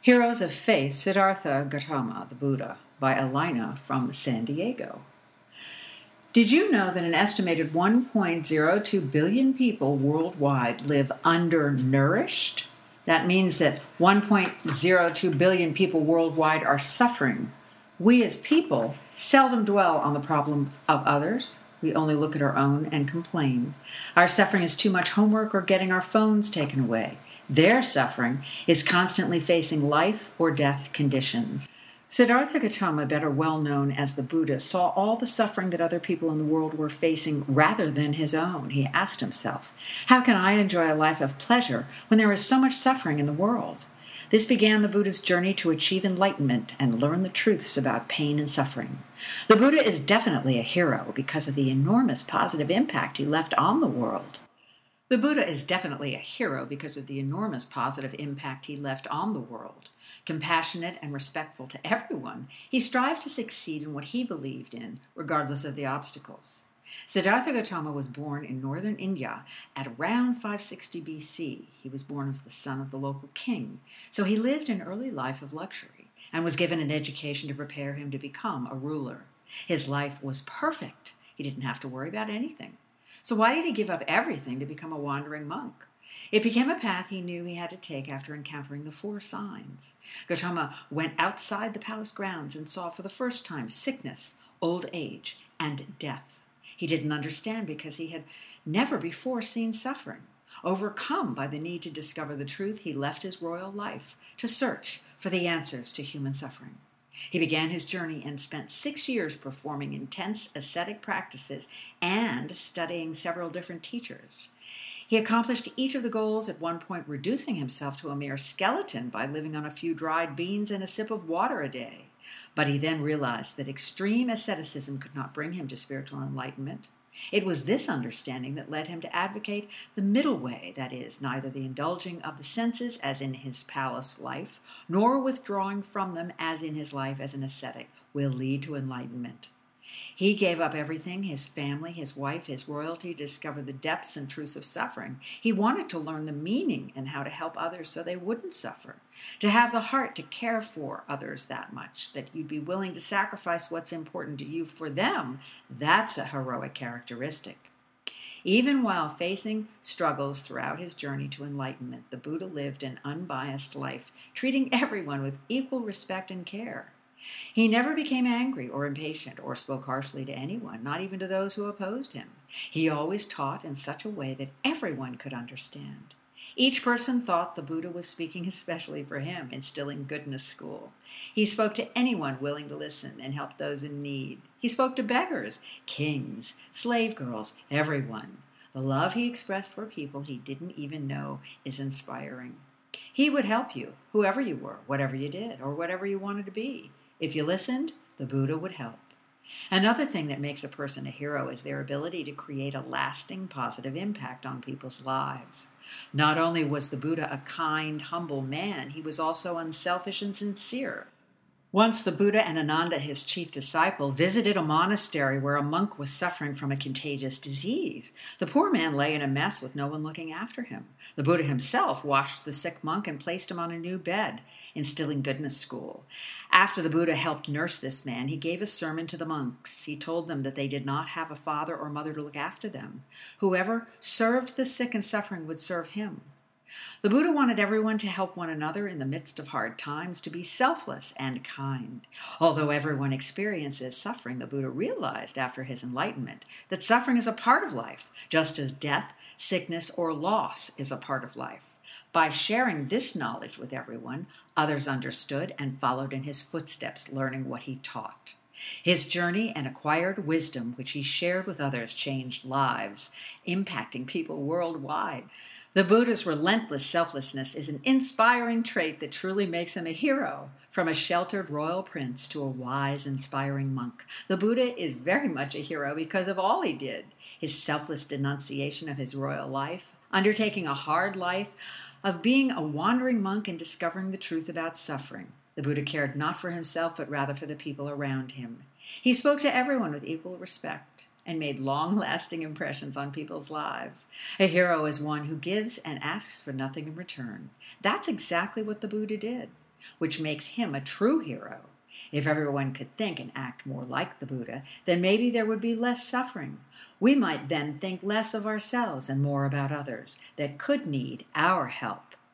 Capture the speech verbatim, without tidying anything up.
Heroes of Faith, Siddhartha Gautama, the Buddha, by Elena from San Diego. Did you know that an estimated one point zero two billion people worldwide live undernourished? That means that one point zero two billion people worldwide are suffering. We as people seldom dwell on the problem of others. We only look at our own and complain. Our suffering is too much homework or getting our phones taken away. Their suffering is constantly facing life or death conditions. Siddhartha Gautama, better well known as the Buddha, saw all the suffering that other people in the world were facing rather than his own. He asked himself, how can I enjoy a life of pleasure when there is so much suffering in the world? This began the Buddha's journey to achieve enlightenment and learn the truths about pain and suffering. The Buddha is definitely a hero because of the enormous positive impact he left on the world. The Buddha is definitely a hero because of the enormous positive impact he left on the world. Compassionate and respectful to everyone, he strived to succeed in what he believed in, regardless of the obstacles. Siddhartha Gautama was born in northern India at around five sixty B C. He was born as the son of the local king, so he lived an early life of luxury and was given an education to prepare him to become a ruler. His life was perfect. He didn't have to worry about anything. So why did he give up everything to become a wandering monk? It became a path he knew he had to take after encountering the four signs. Gautama went outside the palace grounds and saw for the first time sickness, old age, and death. He didn't understand because he had never before seen suffering. Overcome by the need to discover the truth, he left his royal life to search for the answers to human suffering. He began his journey and spent six years performing intense ascetic practices and studying several different teachers. He accomplished each of the goals, at one point reducing himself to a mere skeleton by living on a few dried beans and a sip of water a day. But he then realized that extreme asceticism could not bring him to spiritual enlightenment. It was this understanding that led him to advocate the middle way, that is, neither the indulging of the senses as in his palace life, nor withdrawing from them as in his life as an ascetic, will lead to enlightenment. He gave up everything, his family, his wife, his royalty, to discover the depths and truths of suffering. He wanted to learn the meaning and how to help others so they wouldn't suffer, to have the heart to care for others that much, that you'd be willing to sacrifice what's important to you for them. That's a heroic characteristic. Even while facing struggles throughout his journey to enlightenment, the Buddha lived an unbiased life, treating everyone with equal respect and care. He never became angry or impatient or spoke harshly to anyone, not even to those who opposed him. He always taught in such a way that everyone could understand. Each person thought the Buddha was speaking especially for him, instilling goodness school. He spoke to anyone willing to listen and help those in need. He spoke to beggars, kings, slave girls, everyone. The love he expressed for people he didn't even know is inspiring. He would help you, whoever you were, whatever you did, or whatever you wanted to be. If you listened, the Buddha would help. Another thing that makes a person a hero is their ability to create a lasting positive impact on people's lives. Not only was the Buddha a kind, humble man, he was also unselfish and sincere. Once the Buddha and Ananda, his chief disciple, visited a monastery where a monk was suffering from a contagious disease. The poor man lay in a mess with no one looking after him. The Buddha himself washed the sick monk and placed him on a new bed, instilling goodness school. After the Buddha helped nurse this man, he gave a sermon to the monks. He told them that they did not have a father or mother to look after them. Whoever served the sick and suffering would serve him. The Buddha wanted everyone to help one another in the midst of hard times, to be selfless and kind. Although everyone experiences suffering, the Buddha realized after his enlightenment that suffering is a part of life, just as death, sickness, or loss is a part of life. By sharing this knowledge with everyone, others understood and followed in his footsteps, learning what he taught. His journey and acquired wisdom, which he shared with others, changed lives, impacting people worldwide. The Buddha's relentless selflessness is an inspiring trait that truly makes him a hero. From a sheltered royal prince to a wise, inspiring monk, the Buddha is very much a hero because of all he did. His selfless denunciation of his royal life, undertaking a hard life, of being a wandering monk and discovering the truth about suffering. The Buddha cared not for himself, but rather for the people around him. He spoke to everyone with equal respect and made long-lasting impressions on people's lives. A hero is one who gives and asks for nothing in return. That's exactly what the Buddha did. which makes him a true hero. If everyone could think and act more like the Buddha, then maybe there would be less suffering. We might then think less of ourselves and more about others that could need our help.